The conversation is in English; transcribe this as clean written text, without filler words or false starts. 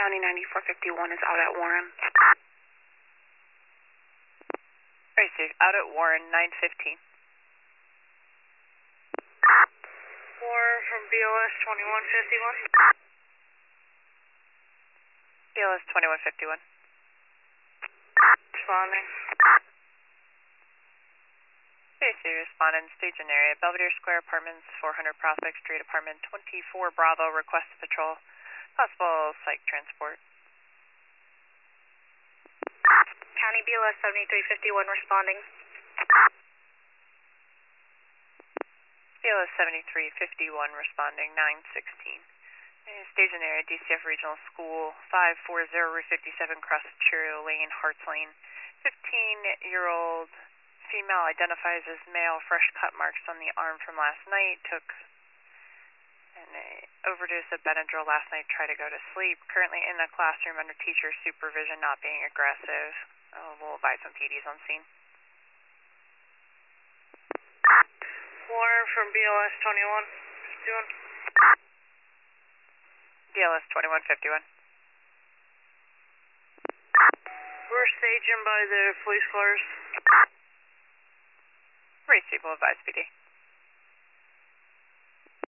County 9451 is out at Warren. Tracy, out at Warren, 915. 4 from BOS 2151. BLS 2151. Responding. Tracy, respondent, station area, Belvedere Square Apartments, 400 Prospect Street, Apartment 24 Bravo, request patrol, possible psych transport. County BLS 7351 responding. BLS 7351 responding, 916. Station area, DCF Regional School, 540 Route 57, cross Cheerio Lane, Harts Lane. 15-year-old female identifies as male, fresh cut marks on the arm from last night, took an overdose of Benadryl last night, tried to go to sleep. Currently in a classroom under teacher supervision, not being aggressive. We'll advise some PDs on scene. 4 from BLS 2151. BLS 2151. We're staging by the police cars. Tracy, we'll advise PD.